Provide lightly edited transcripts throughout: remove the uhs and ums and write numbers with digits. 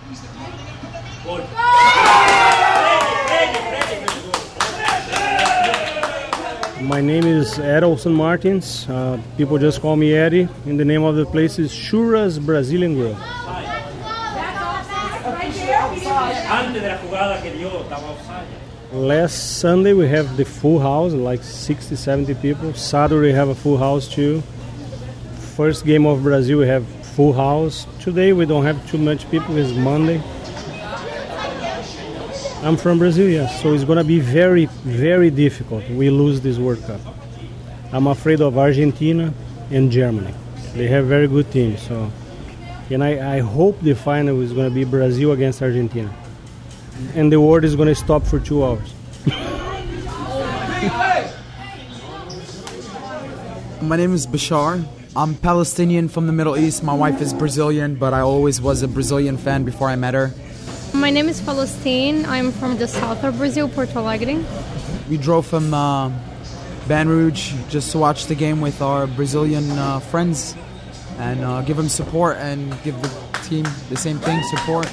My name is Edelson Martins. People just call me Eddie. And the name of the place is Churras Brazilian Grill. Last Sunday we have the full house, like 60, 70 people. Saturday we have a full house too. First game of Brazil we have full house. Today we don't have too much people, it's Monday. I'm from Brazil, yes, so it's going to be very, very difficult. We lose this World Cup. I'm afraid of Argentina and Germany. They have very good teams, so. And I hope the final is going to be Brazil against Argentina. And the world is going to stop for 2 hours. My name is Bashar. I'm Palestinian from the Middle East. My wife is Brazilian, but I always was a Brazilian fan before I met her. My name is Palestine. I'm from the south of Brazil, Porto Alegre. We drove from Baton Rouge just to watch the game with our Brazilian friends and give them support and give the team the same thing, support.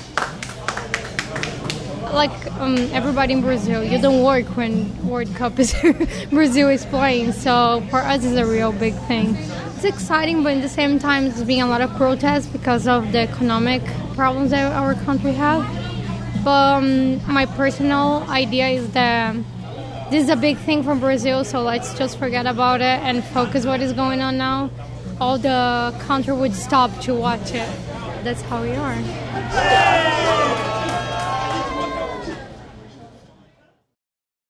Like everybody in Brazil, you don't work when World Cup is Brazil is playing, so for us it's a real big thing. It's exciting, but at the same time there's been a lot of protests because of the economic problems that our country has. But my personal idea is that this is a big thing for Brazil, so let's just forget about it and focus what is going on now. All the country would stop to watch it. That's how we are.